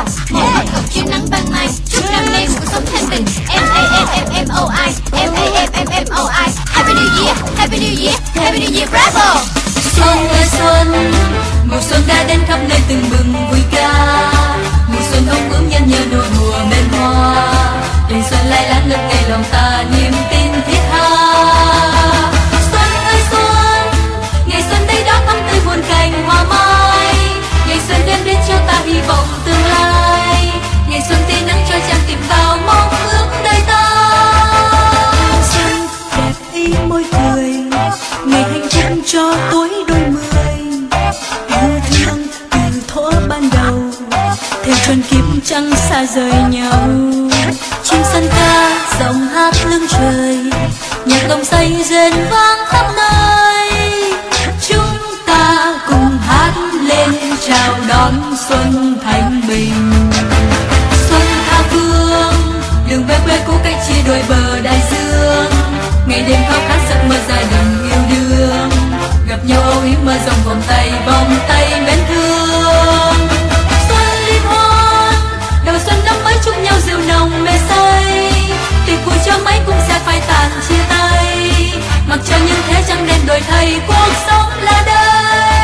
lòng. Mỗi một cục chiếu nắng ban mai, chúc năm nay cuộc sống thanh bình. M-A-M-M-M-O-I, M-A-M-M-M-O-I. Happy New Year, Happy New Year, Happy New Year, bravo. Xuân ơi xuân, mùa xuân đã đến khắp nơi từng bừng vui ca. Mùa xuân ống bướm nhân nhớ nụ đùa bên hoa. Tình xuân lai láng ngất ngây lòng ta niềm tin thiết tha. Xuân ơi xuân, ngày xuân đây đó thắm tươi muôn cành hoa mai. Ngày xuân đem đến cho ta hy vọng tương lai. Ngày xuân tia nắng cho trăng tìm vào mong ước đời ta. Xuân đẹp ý môi cười, ngày hành trang cho tối đôi mươi. Yêu thương từ thuở ban đầu, theo tròn kiếp chẳng xa rời nhau. Chim sân ca giọng hát lưng trời, nhạc đồng say rền vang khắp nơi. Chúng ta cùng hát lên chào đón xuân thanh bình. Xuân tha phương, đường về quê cũ cách chia đôi bờ đại dương. Ngày đêm khao khát giấc mơ gia đình yêu đương, gặp nhau âu yếm mơ rộng vòng tay mến thương. Xuân liên hoan, đầu xuân năm mới chúc nhau rượu nồng mê say. Tiệc vui cho mấy cũng sẽ phai tàn chia tay, mặc cho những thế trăng đen đổi thay cuộc sống là đây.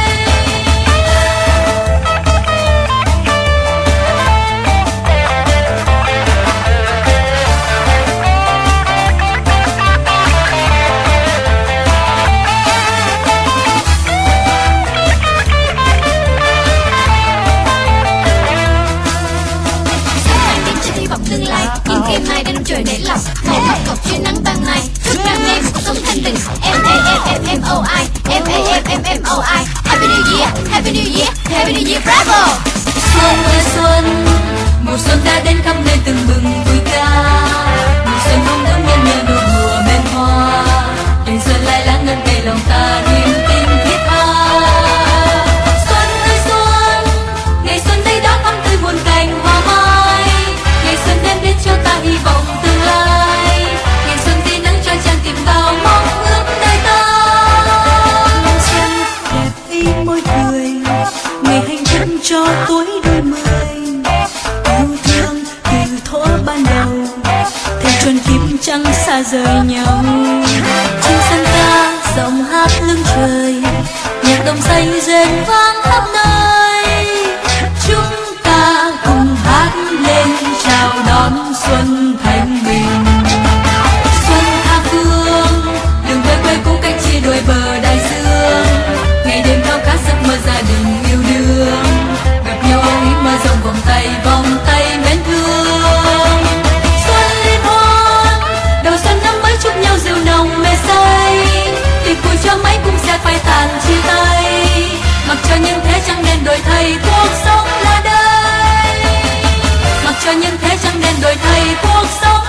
Những ngày mai đang trời nảy lòng. Mỗi một cục chiếu nắng ban mai, chúc năm nay cuộc sống thanh bình. M-A-M-M-M-O-I, M-A-M-M-M-O-I. Happy New Year, Happy New Year, Happy New Year, bravo. Xuân ơi xuân, mùa xuân đã đến khắp nơi từng bừng vui ca. Mùa xuân không ngỡ nhân nhớ nụ đùa bên hoa. Tình xuân lai láng ngất ngây lòng ta niềm tin thiết tha. Xuân ơi xuân, ngày xuân đây đó thắm tươi muôn cành hoa mai. Ngày xuân đem đến cho ta hy vọng tương lai. Ngày xuân tia nắng cho trăng tìm vào mong ước đời ta. Xuân đẹp ý môi cười, ngày hành trang cho tối đôi mươi. Yêu thương từ thuở ban đầu, theo tròn kiếp chẳng xa rời nhau. Chim sân ca giọng hát lưng trời, nhạc đồng say rền vang khắp nơi. Chúng ta cùng hát lên chào đón xuân thanh bình. Xuân tha phương, đường về quê cũ cách chia đôi bờ đại dương. Ngày đêm khao khát giấc mơ gia đình yêu đương, gặp nhau âu yếm mơ rộng vòng tay mến thương. Xuân liên hoan, đầu xuân năm mới chúc nhau rượu nồng mê say. Tiệc vui cho mấy cũng sẽ phai tàn chia tay, mặc cho những thế trăng đen đổi thay cuộc sống là đây. Mặc cho những thế trăng đen đổi thay cuộc sống